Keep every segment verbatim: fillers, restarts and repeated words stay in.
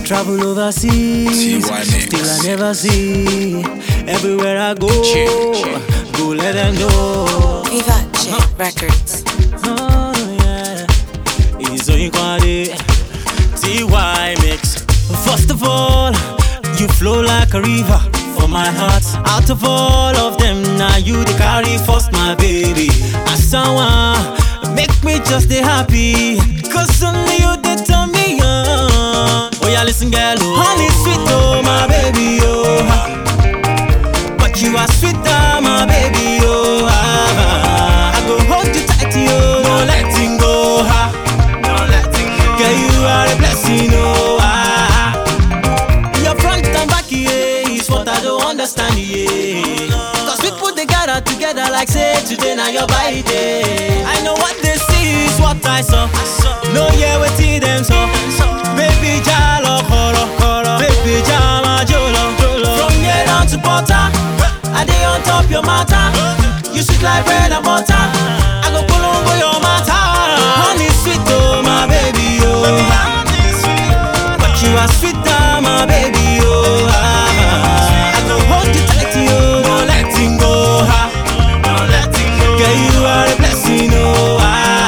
Travel overseas, still I never see. Everywhere I go, go let them know. Vivace Records. Oh yeah, it's on quality. T Y mix. First of all, you flow like a river for my heart. Out of all of them, now you the carry first, my baby. As someone make me just stay happy, cause only you did turn me on. Oh yeah, listen girl, oh. Honey sweet, oh my baby, oh. But you are sweeter, my baby, oh. I go hold you tight, oh. No letting go, ha. No letting go. Girl, you are a blessing, oh. Your front and back, yeah, is what I don't understand, yeah. Cause people they gather together like say today now your body day. I know what they see is what I saw. No yeah, we see them so. Baby jalo koro koro, baby jama jolo. From here down to Porta, I dey on top your matter. You sweet like bread and butter. I go pull on your matter. Honey sweet oh my baby oh. But you are sweeter my baby oh. I go hold you tight oh. No letting go ha. No letting go. Girl you are a blessing oh.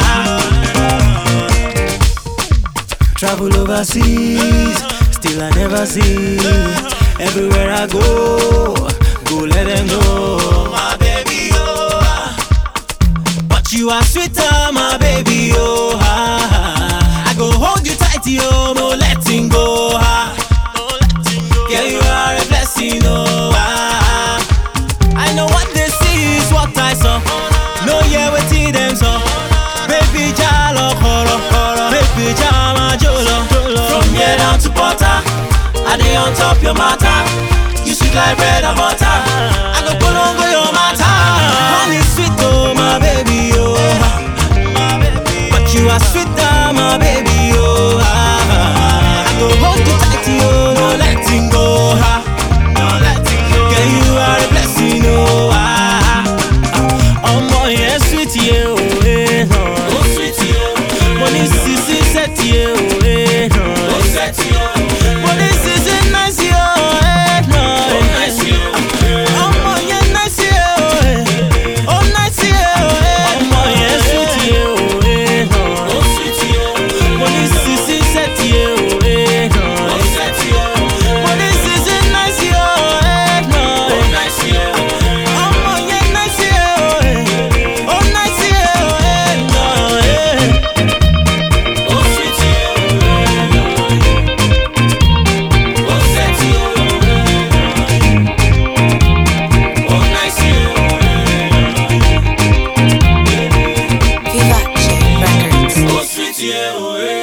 Travel overseas, still I never see. Everywhere I go, go let them know. My baby, oh. But you are sweeter, my baby, oh. I go hold you tight, oh. No letting go, ah. Yeah, you are a blessing, oh. I know what they see is what I saw. No, yeah, we see them so. Baby, jalo, koro, koro. Baby, jama, jolo. From here down to Porta, I dey on top your matter. You sweet like bread and butter. I go pull on your matter. Honey sweet, oh my baby, oh. But you are sweeter, my baby, oh. I go hold you tight, oh. No letting go, ha. No letting go. Girl, you are a blessing, oh. Oh my, yeah, sweet, yeah, oh, eh, no. Oh, sweet, yeah. Money, sissy, set, yeah, oh, eh, no. Oh, set, yeah. Money, sissy, nice, yeah, oh, eh, no. Oh, nice, yeah. Oh, my, yeah, nice, yeah, oh, eh. Oh, nice, yeah, oh, eh. Oh, my, yeah, sweet, yeah, oh, eh, no. Oh, sweet, yeah. Money, sissy, set, yeah, oh, eh, no. Oh, set, yeah. Money, sissy, nice, yeah, oh, eh, no. Oh, nice, yeah. Oh, my, yeah, nice, yeah, oh, eh. Oh, nice, yeah, oh, eh, no, eh. Oh, sweet, yeah, oh, eh, oh, set, yeah, oh, nice, yeah, Vivace Records. oh, sweet, yeah, oh, eh.